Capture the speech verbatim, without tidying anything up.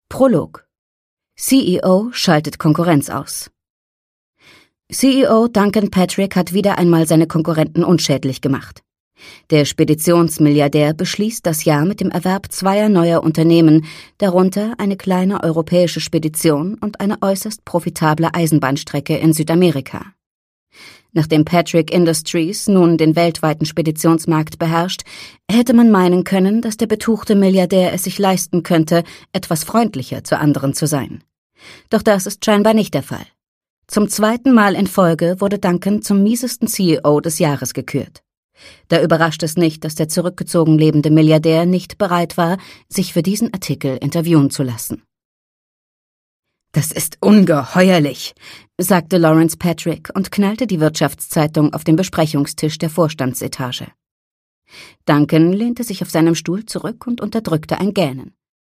Prolog. C E O schaltet Konkurrenz aus. C E O Duncan Patrick hat wieder einmal seine Konkurrenten unschädlich gemacht. Der Speditionsmilliardär beschließt das Jahr mit dem Erwerb zweier neuer Unternehmen, darunter eine kleine europäische Spedition und eine äußerst profitable Eisenbahnstrecke in Südamerika. Nachdem Patrick Industries nun den weltweiten Speditionsmarkt beherrscht, hätte man meinen können, dass der betuchte Milliardär es sich leisten könnte, etwas freundlicher zu anderen zu sein. Doch das ist scheinbar nicht der Fall. Zum zweiten Mal in Folge wurde Duncan zum miesesten C E O des Jahres gekürt. Da überrascht es nicht, dass der zurückgezogen lebende Milliardär nicht bereit war, sich für diesen Artikel interviewen zu lassen. »Das ist ungeheuerlich«, sagte Lawrence Patrick und knallte die Wirtschaftszeitung auf den Besprechungstisch der Vorstandsetage. Duncan lehnte sich auf seinem Stuhl zurück und unterdrückte ein Gähnen.